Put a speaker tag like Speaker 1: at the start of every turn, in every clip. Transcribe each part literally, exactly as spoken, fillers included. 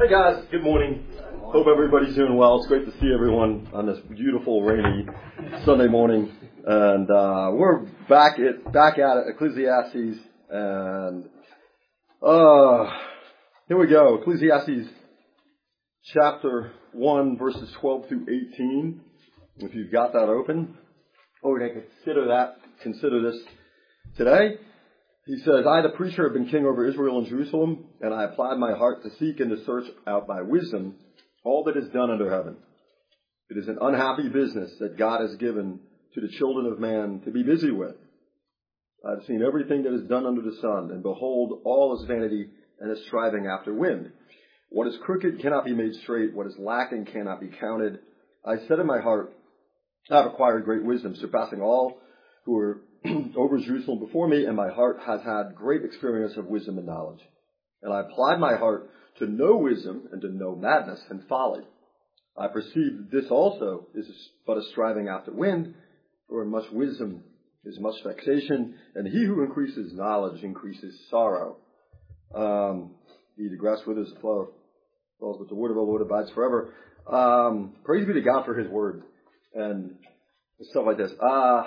Speaker 1: Hey guys, good morning. Hope everybody's doing well. It's great to see everyone on this beautiful rainy Sunday morning. And uh, we're back at back at it, Ecclesiastes, and uh, here we go. Ecclesiastes chapter one, verses twelve through eighteen. If you've got that open, we're going to consider that. Consider this today. He says, I, the preacher, have been king over Israel and Jerusalem, and I applied my heart to seek and to search out by wisdom all that is done under heaven. It is an unhappy business that God has given to the children of man to be busy with. I have seen everything that is done under the sun, and behold, all is vanity and is striving after wind. What is crooked cannot be made straight. What is lacking cannot be counted. I said in my heart, I have acquired great wisdom, surpassing all who are over Jerusalem before me, and my heart has had great experience of wisdom and knowledge. And I applied my heart to know wisdom and to know madness and folly. I perceived this also is but a striving after wind, for much wisdom is much vexation, and he who increases knowledge increases sorrow. Um, the grass withers, the flower falls, but the word of the Lord abides forever. Um, praise be to God for his word and stuff like this. Uh,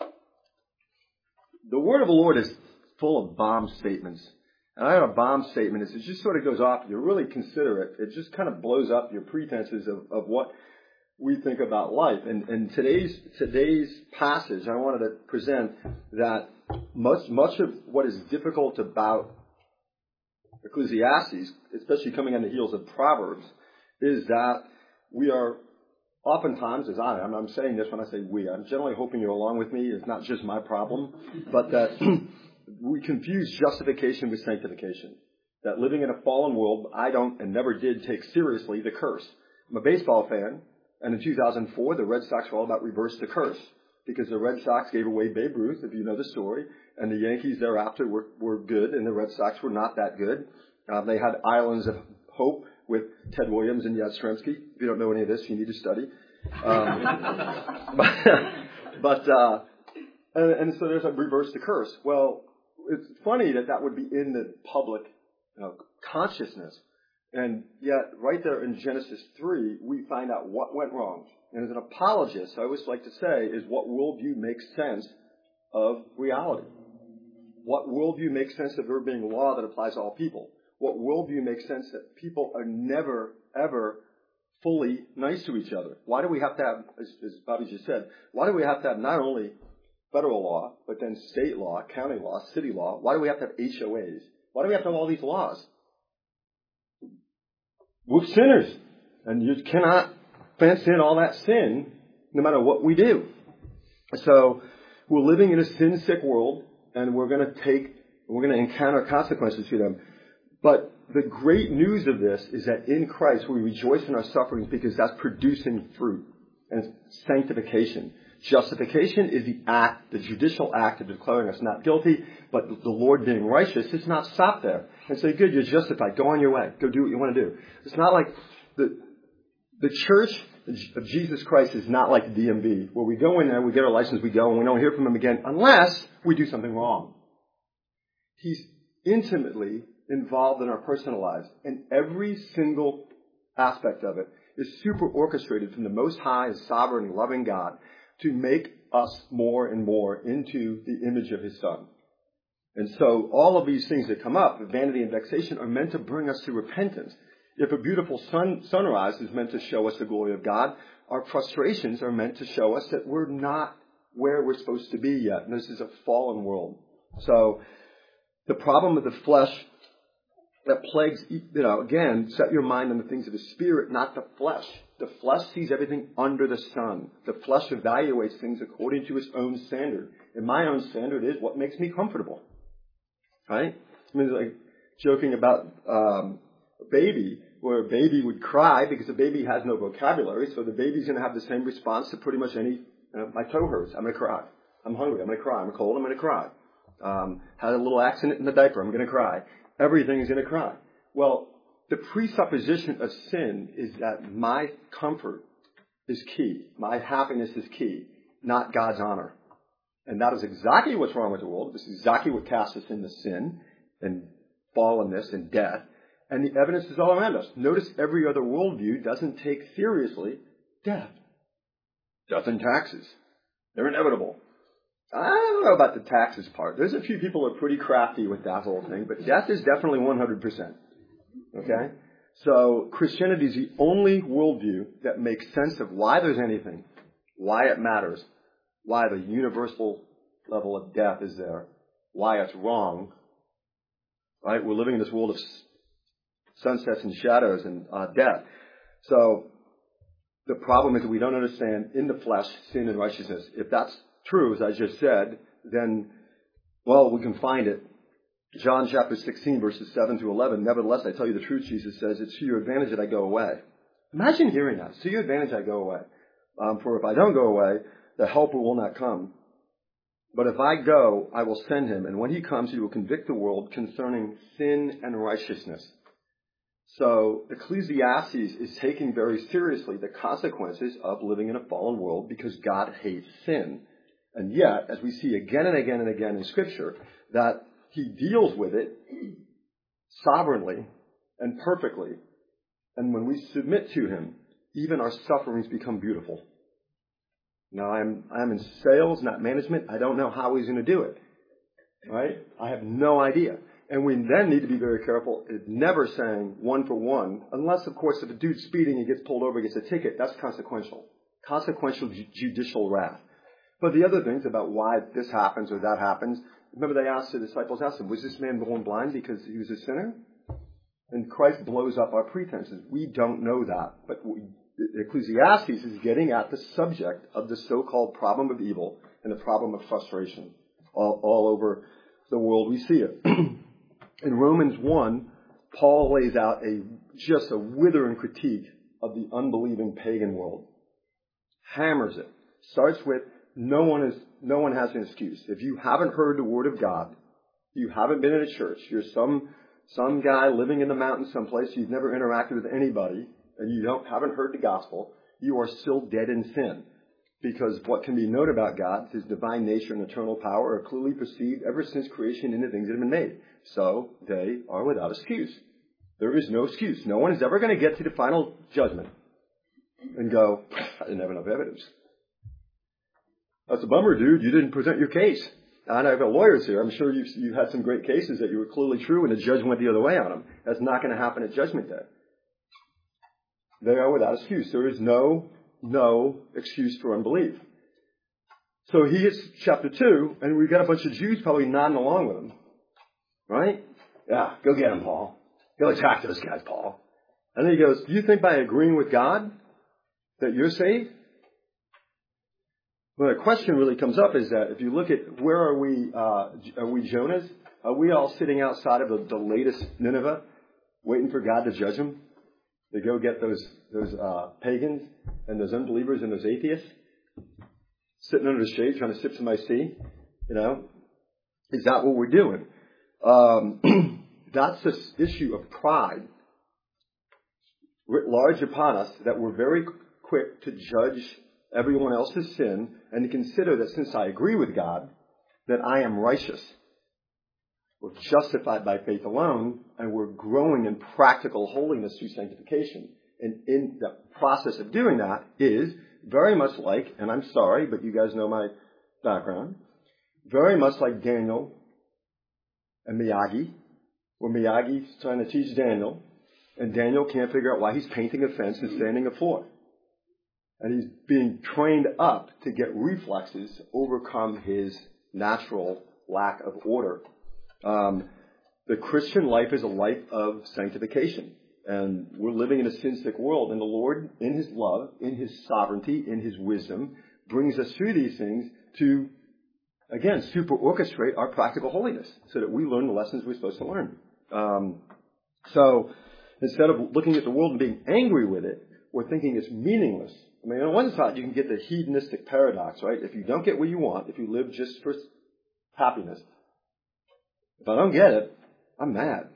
Speaker 1: The word of the Lord is full of bomb statements. And I have a bomb statement is it just sort of goes off. You really consider it. It just kind of blows up your pretenses of, of what we think about life. And, and today's today's passage, I wanted to present that much much of what is difficult about Ecclesiastes, especially coming on the heels of Proverbs, is that we are oftentimes, as I am, I'm saying this when I say we, I'm generally hoping you're along with me. It's not just my problem, but that we confuse justification with sanctification. That living in a fallen world, I don't and never did take seriously the curse. I'm a baseball fan, and in two thousand four, the Red Sox were all about reverse the curse, because the Red Sox gave away Babe Ruth, if you know the story, and the Yankees thereafter were, were good, and the Red Sox were not that good. Uh, they had islands of hope with Ted Williams and Yastrzemski. If you don't know any of this, you need to study. Um, but but uh, and, and so there's a reverse the curse. Well, it's funny that that would be in the public you know, consciousness. And yet, right there in Genesis three, we find out what went wrong. And as an apologist, I always like to say is what worldview makes sense of reality. What worldview makes sense of there being law that applies to all people. What worldview makes sense that people are never, ever fully nice to each other. Why do we have to have, as, as Bobby just said, why do we have to have not only federal law, but then state law, county law, city law? Why do we have to have H O As? Why do we have to have all these laws? We're sinners, and you cannot fence in all that sin no matter what we do. So we're living in a sin-sick world, and we're going to take, we're going to encounter consequences to them. But the great news of this is that in Christ we rejoice in our sufferings because that's producing fruit and sanctification. Justification is the act, the judicial act of declaring us not guilty, but the Lord being righteous does not stop there and say, good, you're justified. Go on your way. Go do what you want to do. It's not like the the church of Jesus Christ is not like the D M V, where we go in there, we get our license, we go, and we don't hear from him again unless we do something wrong. He's intimately involved in our personal lives, and every single aspect of it is super orchestrated from the Most High, sovereign, and loving God to make us more and more into the image of his Son. And so all of these things that come up, vanity and vexation, are meant to bring us to repentance. If a beautiful sun, sunrise is meant to show us the glory of God, our frustrations are meant to show us that we're not where we're supposed to be yet. And this is a fallen world. So the problem of the flesh that plagues, you know, again, set your mind on the things of the Spirit, not the flesh. The flesh sees everything under the sun. The flesh evaluates things according to its own standard. And my own standard is what makes me comfortable. Right? I mean, it's like joking about um, a baby, where a baby would cry because a baby has no vocabulary, so the baby's going to have the same response to pretty much any, you know, my toe hurts, I'm going to cry. I'm hungry, I'm going to cry. I'm cold, I'm going to cry. Um, had a little accident in the diaper, I'm going to cry. Everything is going to cry. Well, the presupposition of sin is that my comfort is key. My happiness is key, not God's honor. And that is exactly what's wrong with the world. This is exactly what casts us into sin and fallenness and death. And the evidence is all around us. Notice every other worldview doesn't take seriously death. Death and taxes. They're inevitable. I don't know about the taxes part. There's a few people who are pretty crafty with that whole thing, but death is definitely one hundred percent. Okay? So Christianity is the only worldview that makes sense of why there's anything, why it matters, why the universal level of death is there, why it's wrong. Right? We're living in this world of sunsets and shadows and uh, death. So the problem is that we don't understand in the flesh sin and righteousness. If that's true, as I just said, then, well, we can find it. John chapter sixteen, verses seven to eleven. Nevertheless, I tell you the truth, Jesus says, it's to your advantage that I go away. Imagine hearing that. It's to your advantage I go away. Um, for if I don't go away, the helper will not come. But if I go, I will send him. And when he comes, he will convict the world concerning sin and righteousness. So Ecclesiastes is taking very seriously the consequences of living in a fallen world because God hates sin. And yet, as we see again and again and again in Scripture, that he deals with it sovereignly and perfectly. And when we submit to him, even our sufferings become beautiful. Now, I'm, I'm in sales, not management. I don't know how he's going to do it. Right? I have no idea. And we then need to be very careful at never saying one for one, unless, of course, if a dude's speeding and gets pulled over, gets a ticket, that's consequential. Consequential ju- judicial wrath. But the other things about why this happens or that happens, remember they asked, the disciples asked him, was this man born blind because he was a sinner? And Christ blows up our pretenses. We don't know that. But we, Ecclesiastes is getting at the subject of the so-called problem of evil and the problem of frustration all, all over the world we see it. In Romans one, Paul lays out a just a withering critique of the unbelieving pagan world. Hammers it. Starts with, no one is no one has an excuse. If you haven't heard the word of God, you haven't been in a church, you're some some guy living in the mountains someplace, you've never interacted with anybody, and you don't haven't heard the gospel, you are still dead in sin. Because what can be known about God, his divine nature and eternal power, are clearly perceived ever since creation in the things that have been made. So they are without excuse. There is no excuse. No one is ever going to get to the final judgment and go, I didn't have enough evidence. That's a bummer, dude. You didn't present your case. And I've got lawyers here. I'm sure you've, you've had some great cases that you were clearly true and the judge went the other way on them. That's not going to happen at Judgment Day. They are without excuse. There is no, no excuse for unbelief. So he hits chapter two, and we've got a bunch of Jews probably nodding along with him. Right? Yeah, go get him, Paul. Go attack those guys, Paul. And then he goes, do you think by agreeing with God that you're saved? Well, the question really comes up is that if you look at where are we, uh, are we Jonahs? Are we all sitting outside of the, the latest Nineveh waiting for God to judge them? To go get those, those uh, pagans and those unbelievers and those atheists sitting under the shade trying to sip some iced tea? You know? Is that what we're doing? Um, that's this issue of pride writ large upon us, that we're very quick to judge everyone else's sin and to consider that since I agree with God, that I am righteous. We're justified by faith alone, and we're growing in practical holiness through sanctification. And in the process of doing that is very much like, and I'm sorry, but you guys know my background, very much like Daniel and Miyagi, where Miyagi's trying to teach Daniel, and Daniel can't figure out why he's painting a fence and standing a floor. And he's being trained up to get reflexes to overcome his natural lack of order. Um, the Christian life is a life of sanctification. And we're living in a sin-sick world. And the Lord, in his love, in his sovereignty, in his wisdom, brings us through these things to, again, super orchestrate our practical holiness so that we learn the lessons we're supposed to learn. Um, so instead of looking at the world and being angry with it, we're thinking it's meaningless. I mean, on one side, you can get the hedonistic paradox, right? If you don't get what you want, if you live just for happiness, if I don't get it, I'm mad.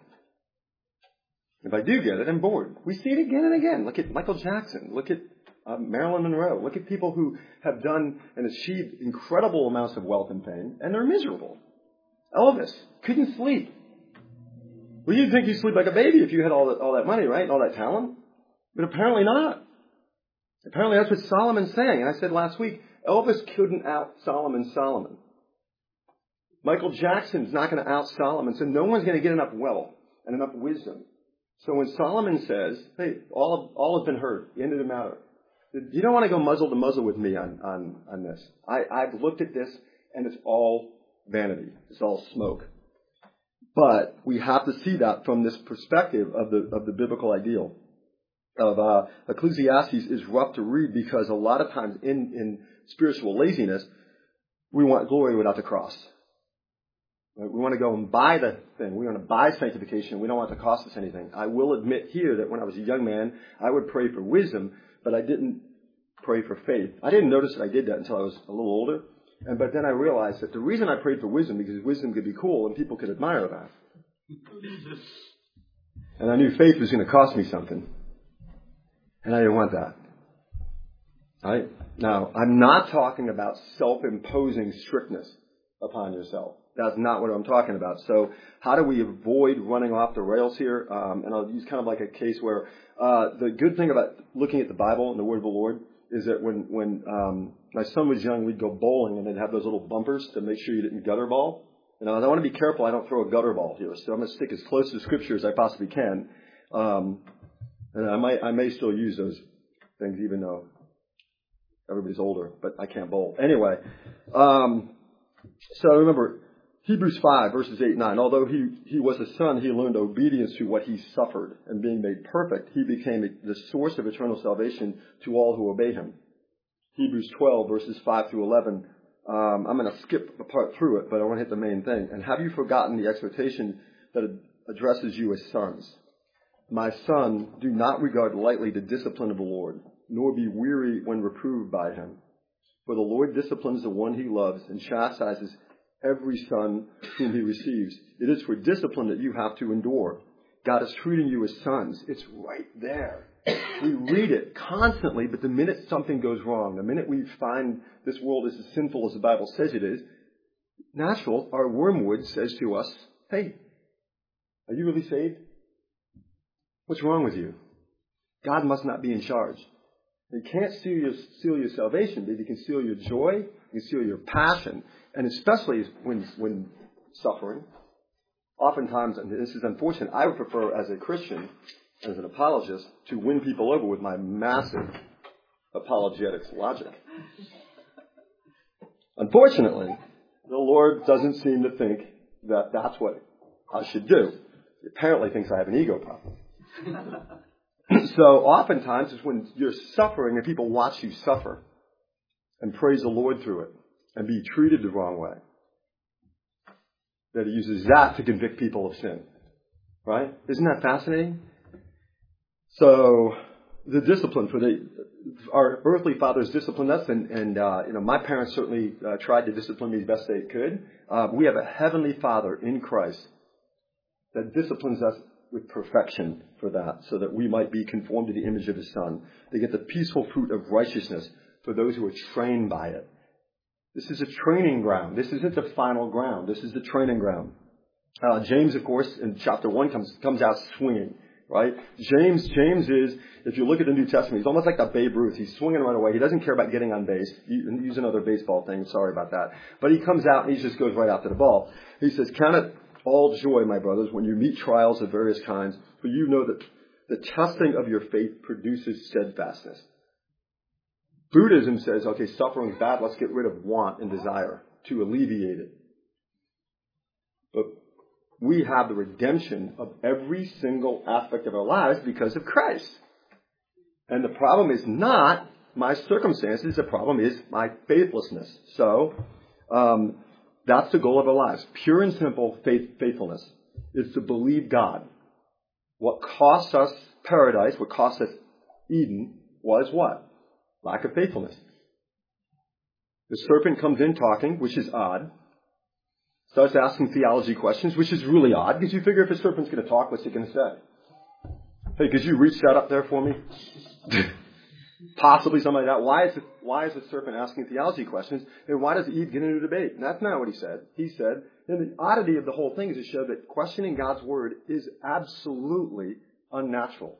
Speaker 1: If I do get it, I'm bored. We see it again and again. Look at Michael Jackson. Look at uh, Marilyn Monroe. Look at people who have done and achieved incredible amounts of wealth and fame, and they're miserable. Elvis couldn't sleep. Well, you'd think you'd sleep like a baby if you had all that, all that money, right? And all that talent. But apparently not. Apparently that's what Solomon's saying. And I said last week, Elvis couldn't out Solomon Solomon. Michael Jackson's not going to out Solomon, so no one's going to get enough wealth and enough wisdom. So when Solomon says, hey, all, all has been heard, the end of the matter. You don't want to go muzzle to muzzle with me on, on, on this. I, I've looked at this, and it's all vanity. It's all smoke. But we have to see that from this perspective of the of the biblical ideal. Of uh, Ecclesiastes is rough to read because a lot of times in, in spiritual laziness, we want glory without the cross. Right? We want to go and buy the thing. We want to buy sanctification. We don't want it to cost us anything. I will admit here that when I was a young man, I would pray for wisdom, but I didn't pray for faith. I didn't notice that I did that until I was a little older. And but then I realized that the reason I prayed for wisdom because wisdom could be cool and people could admire that. And I knew faith was going to cost me something. And I didn't want that. Right? Now, I'm not talking about self-imposing strictness upon yourself. That's not what I'm talking about. So how do we avoid running off the rails here? Um, and I'll use kind of like a case where uh, the good thing about looking at the Bible and the Word of the Lord is that when, when um, my son was young, we'd go bowling and they'd have those little bumpers to make sure you didn't gutter ball. And I want to be careful I don't throw a gutter ball here. So I'm going to stick as close to Scripture as I possibly can. Um, and I might, I may still use those things even though everybody's older, but I can't bowl. Anyway, um, so remember, Hebrews five, verses eight and nine. Although he, he was a son, he learned obedience to what he suffered. And being made perfect, he became the source of eternal salvation to all who obey him. Hebrews twelve, verses five through eleven. Um, I'm going to skip a part through it, but I want to hit the main thing. And have you forgotten the exhortation that addresses you as sons? My son, do not regard lightly the discipline of the Lord, nor be weary when reproved by him. For the Lord disciplines the one he loves and chastises every son whom he receives. It is for discipline that you have to endure. God is treating you as sons. It's right there. We read it constantly, but the minute something goes wrong, the minute we find this world is as sinful as the Bible says it is, natural, our wormwood says to us, hey, are you really saved? What's wrong with you? God must not be in charge. He can't steal your, steal your salvation, but he can steal your joy, he can steal your passion, and especially when, when suffering. Oftentimes, and this is unfortunate, I would prefer as a Christian, as an apologist, to win people over with my massive apologetics logic. Unfortunately, the Lord doesn't seem to think that that's what I should do. He apparently thinks I have an ego problem. So oftentimes it's when you're suffering and people watch you suffer and praise the Lord through it and be treated the wrong way, that he uses that to convict people of sin. Right? Isn't that fascinating? So the discipline for the our earthly fathers disciplined us, and, and uh, you know my parents certainly uh, tried to discipline me as best they could. Uh, we have a heavenly Father in Christ that disciplines us with perfection for that, so that we might be conformed to the image of his Son. They get the peaceful fruit of righteousness for those who are trained by it. This is a training ground. This isn't the final ground. This is the training ground. Uh, James, of course, in chapter one comes comes out swinging. Right? James, James is, if you look at the New Testament, he's almost like that Babe Ruth. He's swinging right away. He doesn't care about getting on base. Use another baseball thing. Sorry about that. But he comes out and he just goes right after the ball. He says, count it all joy, my brothers, when you meet trials of various kinds, for you know that the testing of your faith produces steadfastness. Buddhism says, okay, suffering is bad. Let's get rid of want and desire to alleviate it. But we have the redemption of every single aspect of our lives because of Christ. And the problem is not my circumstances. The problem is my faithlessness. So, um, that's the goal of our lives. Pure and simple faith, faithfulness is to believe God. What cost us paradise, what cost us Eden, was what? Lack of faithfulness. The serpent comes in talking, which is odd. Starts asking theology questions, which is really odd, because you figure if a serpent's going to talk, what's it going to say? Hey, could you reach that up there for me? Possibly something like that. Why is, it, why is the serpent asking theology questions? And why does Eve get into a debate? And that's not what he said. He said, And the oddity of the whole thing is to show that questioning God's word is absolutely unnatural.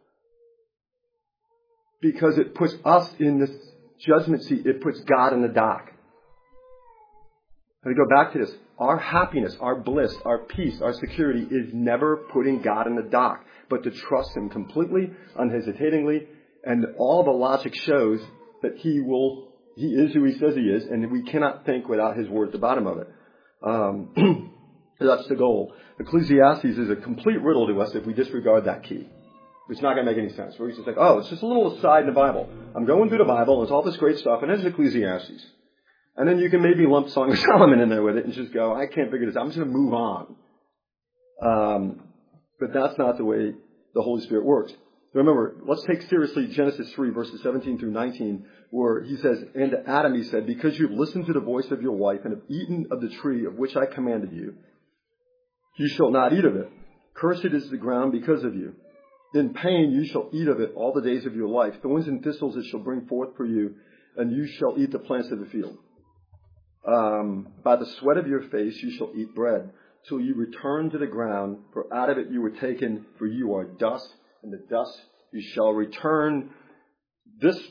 Speaker 1: Because it puts us in this judgment seat. It puts God in the dock. And to go back to this, our happiness, our bliss, our peace, our security is never putting God in the dock, but to trust Him completely, unhesitatingly, and all the logic shows that He will, He is who He says He is, and we cannot think without His word at the bottom of it. Um, that's the goal. Ecclesiastes is a complete riddle to us if we disregard that key. It's not going to make any sense. We're just like, oh, it's just a little aside in the Bible. I'm going through the Bible, and it's all this great stuff, and there's Ecclesiastes. And then you can maybe lump Song of Solomon in there with it and just go, I can't figure this out. I'm just going to move on. Um, but that's not the way the Holy Spirit works. Remember, let's take seriously Genesis three, verses seventeen through nineteen, where he says, and to Adam he said, because you've listened to the voice of your wife and have eaten of the tree of which I commanded you, you shall not eat of it. Cursed is the ground because of you. In pain you shall eat of it all the days of your life. Thorns and thistles it shall bring forth for you, and you shall eat the plants of the field. Um, by the sweat of your face you shall eat bread, till you return to the ground, for out of it you were taken, for you are dust, and the dust you shall return. This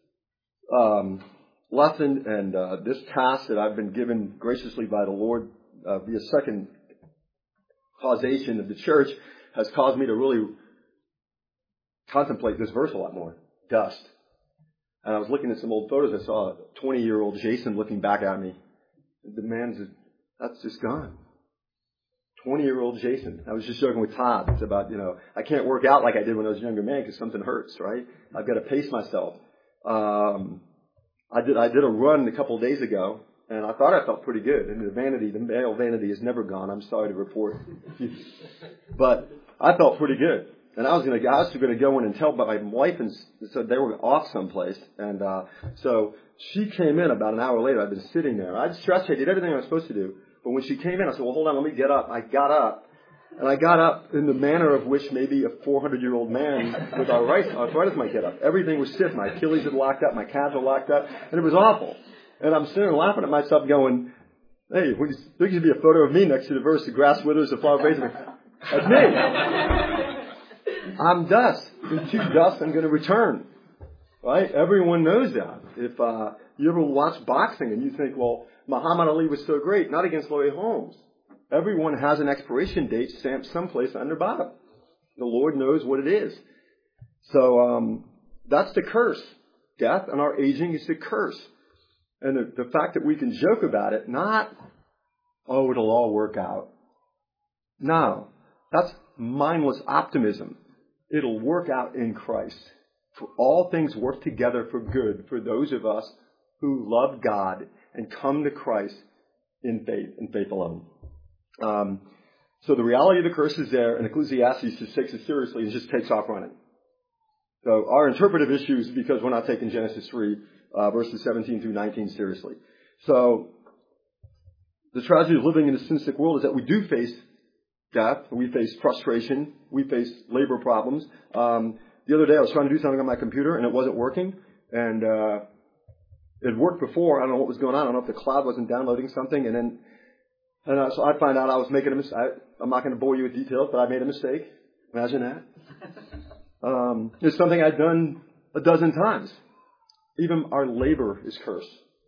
Speaker 1: um, lesson and uh, this task that I've been given graciously by the Lord uh, via second causation of the church has caused me to really contemplate this verse a lot more. Dust. And I was looking at some old photos. I saw a twenty-year-old Jason looking back at me. The man's just, that's just gone. twenty-year-old Jason. I was just joking with Todd. It's about, you know, I can't work out like I did when I was a younger man because something hurts, right? I've got to pace myself. Um, I did I did a run a couple of days ago, and I thought I felt pretty good. And the vanity, the male vanity is never gone. I'm sorry to report. But I felt pretty good. And I was going to, I was going to go in and tell my wife, and said they were off someplace. And uh, so she came in about an hour later. I'd been sitting there. I'd stretched. I did everything I was supposed to do. But when she came in, I said, well, hold on, let me get up. I got up. And I got up in the manner of which maybe a four hundred year old man with arthritis might get up. Everything was stiff. My Achilles had locked up. My calves were locked up. And it was awful. And I'm sitting there laughing at myself going, hey, there should be a photo of me next to the verse, the grass withers, the flower fades. That's me. I'm dust. And to dust I'm going to return. Right? Everyone knows that. If uh, you ever watch boxing and you think, well, Muhammad Ali was so great, not against Lloyd Holmes. Everyone has an expiration date stamped someplace on their bottom. The Lord knows what it is. So um, that's the curse. Death and our aging is the curse. And the, the fact that we can joke about it, not, oh, it'll all work out. No, that's mindless optimism. It'll work out in Christ. For all things work together for good for those of us who love God and come to Christ in faith, in faith alone. Um, so the reality of the curse is there, and Ecclesiastes just takes it seriously and just takes off running. So our interpretive issue is because we're not taking Genesis three, uh, verses seventeen through nineteen seriously. So the tragedy of living in a sin-sick world is that we do face death, we face frustration, we face labor problems. Um, the other day I was trying to do something on my computer and it wasn't working, and uh, it worked before. I don't know what was going on. I don't know if the cloud wasn't downloading something, and then and uh, so I find out I was making a mistake. I'm not going to bore you with details, but I made a mistake. Imagine that. Um, it's something I'd done a dozen times. Even our labor is cursed.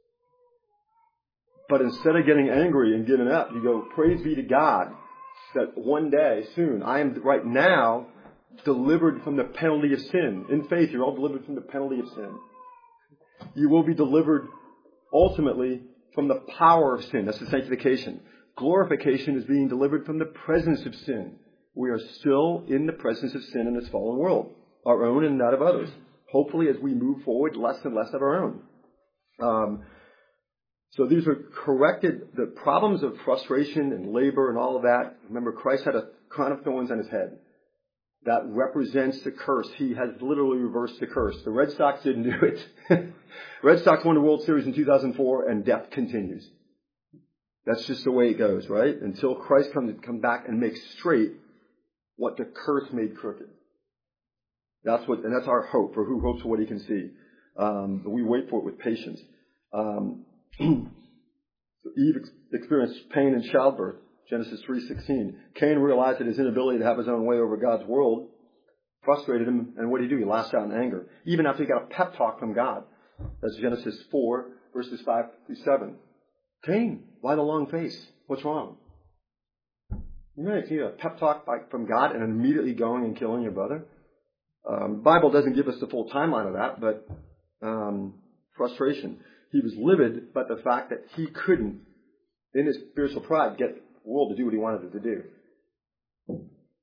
Speaker 1: But instead of getting angry and giving up, you go, praise be to God that one day, soon, I am right now delivered from the penalty of sin. In faith, you're all delivered from the penalty of sin. You will be delivered ultimately from the power of sin. That's the sanctification. Glorification is being delivered from the presence of sin. We are still in the presence of sin in this fallen world, our own and that of others. Hopefully, as we move forward, less and less of our own. Um, so these are corrected. The problems of frustration and labor and all of that. Remember, Christ had a crown of thorns on his head. That represents the curse. He has literally reversed the curse. The Red Sox didn't do it. Red Sox won the World Series in two thousand four, and death continues. That's just the way it goes, right? Until Christ comes come back and makes straight what the curse made crooked. That's what, and that's our hope for who hopes for what he can see. Um, but we wait for it with patience. Um, Eve ex- experienced pain in childbirth. Genesis three sixteen. Cain realized that his inability to have his own way over God's world frustrated him, and what did he do? He lashed out in anger, even after he got a pep talk from God. That's Genesis four, verses five through seven. Cain, why the long face? What's wrong? You're going to get a pep talk from God and immediately going and killing your brother? Um, the Bible doesn't give us the full timeline of that, but um, frustration. He was livid by the fact that he couldn't, in his spiritual pride, get the world to do what he wanted it to do.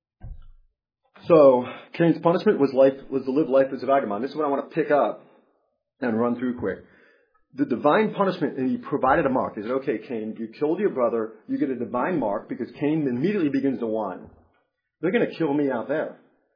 Speaker 1: So Cain's punishment was life was to live life as a vagabond. This is what I want to pick up and run through quick. The divine punishment, and he provided a mark. He said, okay, Cain, you killed your brother. You get a divine mark because Cain immediately begins to whine. They're going to kill me out there.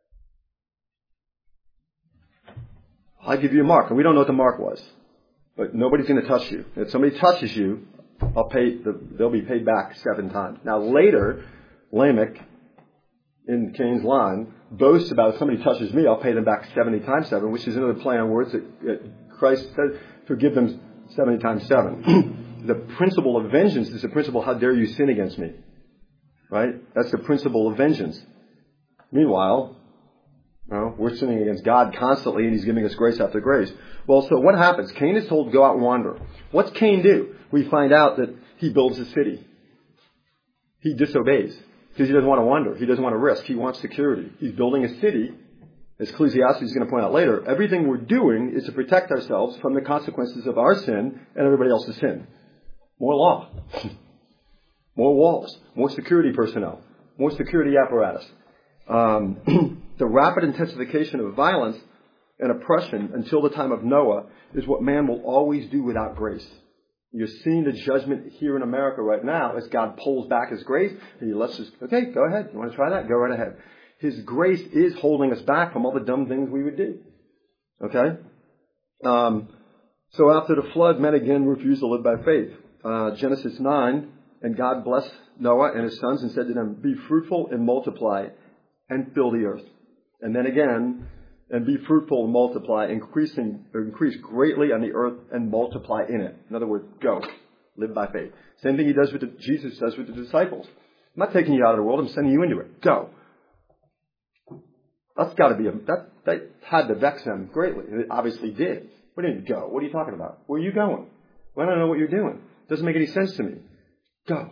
Speaker 1: I'll give you a mark. And we don't know what the mark was. But nobody's going to touch you. If somebody touches you, I'll pay. The, they'll be paid back seven times. Now later, Lamech, in Cain's line, boasts about if somebody touches me, I'll pay them back seventy times seven, which is another play on words that, that Christ said, forgive them seventy times seven. The principle of vengeance is the principle, how dare you sin against me? Right? That's the principle of vengeance. Meanwhile, you know, we're sinning against God constantly, and He's giving us grace after grace. Well, so what happens? Cain is told to go out and wander. What's Cain do? We find out that he builds a city. He disobeys because he doesn't want to wander. He doesn't want to risk. He wants security. He's building a city. As Ecclesiastes is going to point out later, everything we're doing is to protect ourselves from the consequences of our sin and everybody else's sin. More law. More walls. More security personnel. More security apparatus. Um, the rapid intensification of violence and oppression until the time of Noah is what man will always do without grace. You're seeing the judgment here in America right now as God pulls back His grace and He lets us, okay, go ahead. You want to try that? Go right ahead. His grace is holding us back from all the dumb things we would do. Okay? Um, so after the flood, men again refused to live by faith. Uh, Genesis nine, and God blessed Noah and his sons and said to them, be fruitful and multiply and fill the earth. And then again, and be fruitful and multiply, increasing, increase greatly on the earth and multiply in it. In other words, go. Live by faith. Same thing he does with the, Jesus does with the disciples. I'm not taking you out of the world, I'm sending you into it. Go. That's got to be a, that, that had to vex them greatly. It obviously did. What do you mean, go? What are you talking about? Where are you going? Well, I don't know what you're doing. It doesn't make any sense to me. Go.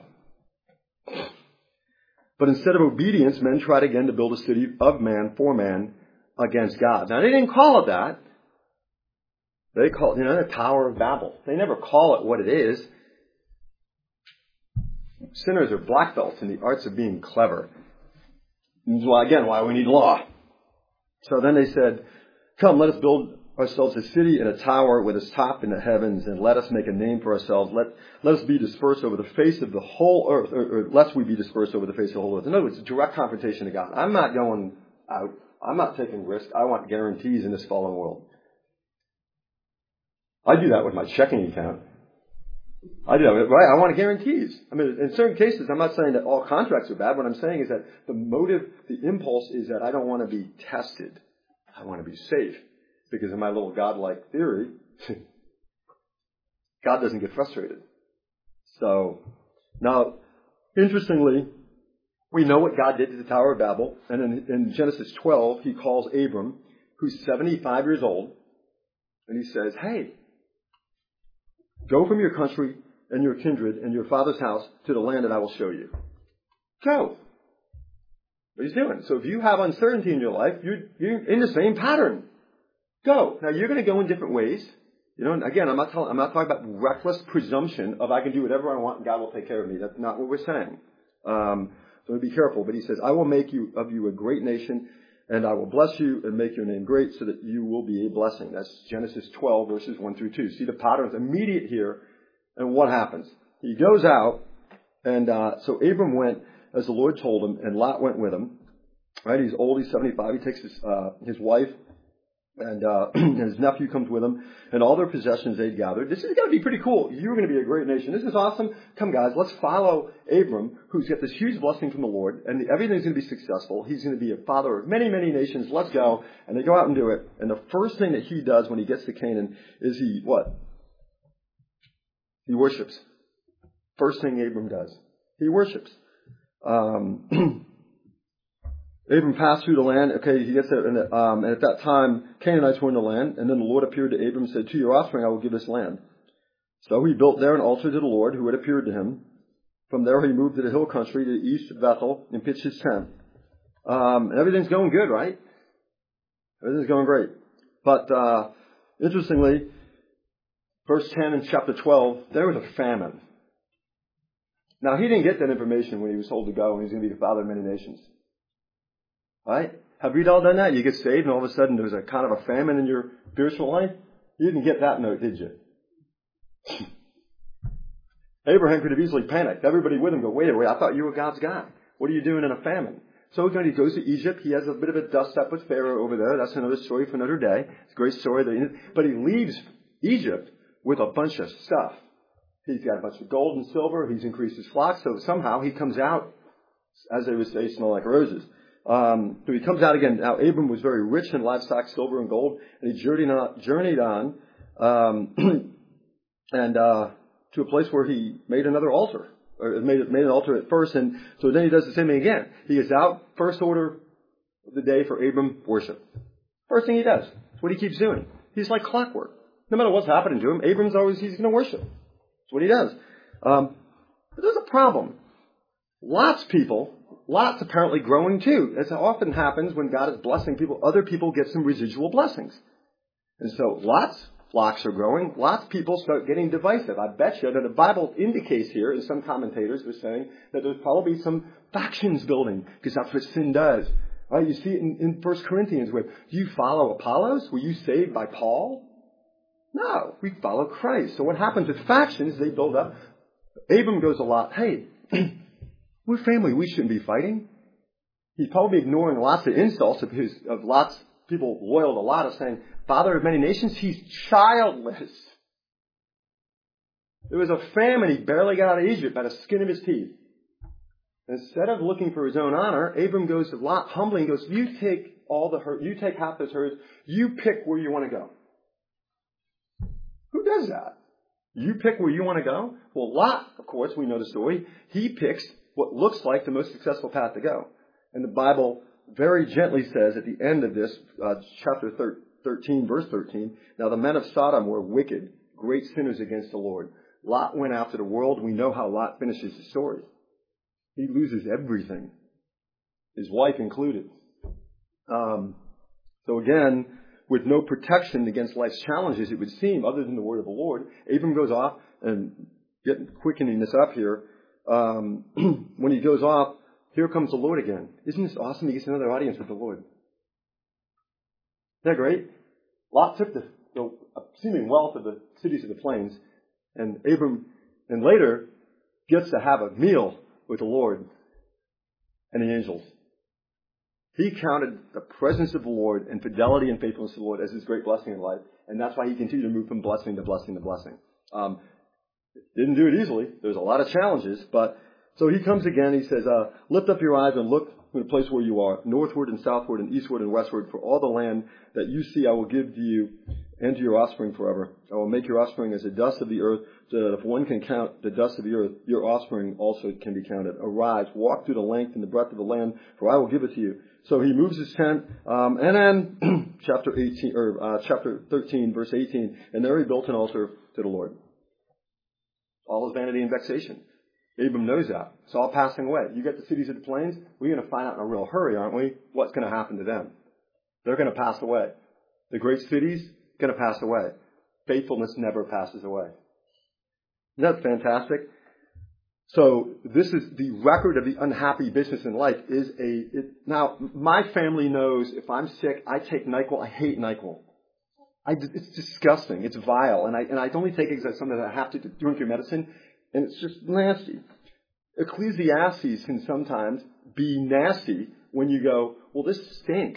Speaker 1: But instead of obedience, men tried again to build a city of man for man against God. Now, they didn't call it that. They call it, you know, the Tower of Babel. They never call it what it is. Sinners are black belts in the arts of being clever. This is why, again, why we need law. So then they said, come, let us build ourselves a city and a tower with its top in the heavens, and let us make a name for ourselves. Let, let us be dispersed over the face of the whole earth, or, or lest we be dispersed over the face of the whole earth. In other words, it's a direct confrontation to God. I'm not going out. I'm not taking risks. I want guarantees in this fallen world. I do that with my checking account. I do that, right? I want guarantees. I mean, in certain cases, I'm not saying that all contracts are bad. What I'm saying is that the motive, the impulse is that I don't want to be tested. I want to be safe. Because in my little godlike theory, God doesn't get frustrated. So, now, interestingly, we know what God did to the Tower of Babel. And in, in Genesis twelve, He calls Abram, who's seventy-five years old, and He says, hey, go from your country and your kindred and your father's house to the land that I will show you. Go. What He's doing. So if you have uncertainty in your life, you're, you're in the same pattern. Go. Now you're going to go in different ways. You know, again, I'm not telling, I'm not talking about reckless presumption of I can do whatever I want and God will take care of me. That's not what we're saying. Um, so be careful. But He says, I will make you of you a great nation, and I will bless you and make your name great so that you will be a blessing. That's Genesis twelve, verses one through two. See the pattern's immediate here. And what happens? He goes out, and uh, so Abram went as the Lord told him, and Lot went with him. Right? He's old. He's seventy-five. He takes his uh, his wife. And, uh, and his nephew comes with him, and all their possessions they'd gathered. This is going to be pretty cool. You're going to be a great nation. This is awesome. Come, guys, let's follow Abram, who's got this huge blessing from the Lord, and everything's going to be successful. He's going to be a father of many, many nations. Let's go. And they go out and do it. And the first thing that he does when he gets to Canaan is he, what? He worships. First thing Abram does. He worships. Um, Abram passed through the land. Okay, he gets there, and, um, and at that time, Canaanites were in the land. And then the Lord appeared to Abram and said, "To your offspring I will give this land." So he built there an altar to the Lord who had appeared to him. From there he moved to the hill country to the east of Bethel and pitched his tent. Um, and everything's going good, right? Everything's going great. But uh, interestingly, verse ten in chapter twelve, there was a famine. Now, he didn't get that information when he was told to go and he was going to be the father of many nations. Right? Have we all done that? You get saved and all of a sudden there's a kind of a famine in your spiritual life? You didn't get that note, did you? Abraham could have easily panicked. Everybody with him go, wait a wait, I thought you were God's guy. What are you doing in a famine? So he goes to Egypt. He has a bit of a dust up with Pharaoh over there. That's another story for another day. It's a great story. But he leaves Egypt with a bunch of stuff. He's got a bunch of gold and silver. He's increased his flock. So somehow he comes out, as they would say, smell like roses. Um, so he comes out again. Now, Abram was very rich in livestock, silver, and gold. And he journeyed on, journeyed on um, and uh, to a place where he made another altar. Or made, made an altar at first. And so then he does the same thing again. He is out, first order of the day for Abram, worship. First thing he does. That's what he keeps doing. He's like clockwork. No matter what's happening to him, Abram's always, he's going to worship. That's what he does. Um, but there's a problem. Lots of people, Lot's apparently growing too. As often happens when God is blessing people, other people get some residual blessings. And so Lot's flocks are growing. Lots of people start getting divisive. I bet you that the Bible indicates here, and some commentators were saying, that there's probably some factions building, because that's what sin does. Right? You see it in, in First Corinthians where, do you follow Apollos? Were you saved by Paul? No, we follow Christ. So what happens with factions, they build up. Abram goes a lot, hey, we're family, we shouldn't be fighting. He's probably ignoring lots of insults of his, of lots of people loyal to Lot of saying, father of many nations, he's childless. There was a famine, he barely got out of Egypt by the skin of his teeth. Instead of looking for his own honor, Abram goes to Lot humbly and goes, you take all the herd, you take half this herd, you pick where you want to go. Who does that? You pick where you want to go? Well, Lot, of course, we know the story. He picks what looks like the most successful path to go. And the Bible very gently says at the end of this, uh, chapter thirteen, verse thirteen, now the men of Sodom were wicked, great sinners against the Lord. Lot went after the world. We know how Lot finishes the story. He loses everything, his wife included. Um, so again, with no protection against life's challenges, it would seem, other than the word of the Lord, Abram goes off, and getting quickening this up here, um, when he goes off, here comes the Lord again. Isn't this awesome? He gets another audience with the Lord. Isn't that great? Lot took the, the seeming wealth of the cities of the plains, and Abram, and later, gets to have a meal with the Lord and the angels. He counted the presence of the Lord and fidelity and faithfulness to the Lord as his great blessing in life, and that's why he continued to move from blessing to blessing to blessing. Um, didn't do it easily. There's a lot of challenges, but so he comes again. He says, uh, lift up your eyes and look to the place where you are, northward and southward and eastward and westward, for all the land that you see I will give to you and to your offspring forever. I will make your offspring as the dust of the earth, so that if one can count the dust of the earth, your offspring also can be counted. Arise, walk through the length and the breadth of the land, for I will give it to you. So he moves his tent, um, and then chapter eighteen or uh, chapter thirteen, verse eighteen, and there he built an altar to the Lord. All is vanity and vexation. Abram knows that. It's all passing away. You get the cities of the plains, we're going to find out in a real hurry, aren't we? What's going to happen to them? They're going to pass away. The great cities going to pass away. Faithfulness never passes away. Isn't that fantastic? So this is the record of the unhappy business in life is a, it, now my family knows if I'm sick, I take NyQuil. I hate NyQuil. I, it's disgusting. It's vile. And I, and I only take it as something that I have to drink your medicine. And it's just nasty. Ecclesiastes can sometimes be nasty when you go, well, this stinks.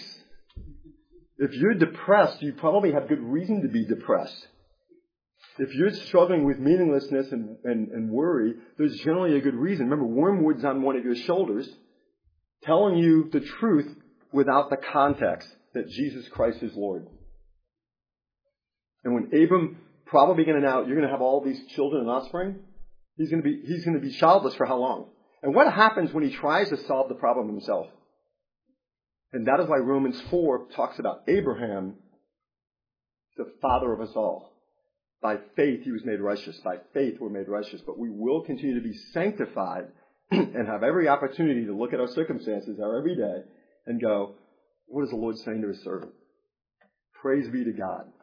Speaker 1: If you're depressed, you probably have good reason to be depressed. If you're struggling with meaninglessness and, and, and worry, there's generally a good reason. Remember, wormwood's on one of your shoulders, telling you the truth without the context that Jesus Christ is Lord. And when Abram probably going to now, you're going to have all these children and offspring, he's going to be, he's going to be childless for how long? And what happens when he tries to solve the problem himself? And that is why Romans four talks about Abraham, the father of us all. By faith he was made righteous. By faith we're made righteous. But we will continue to be sanctified and have every opportunity to look at our circumstances, our every day, and go, what is the Lord saying to his servant? Praise be to God.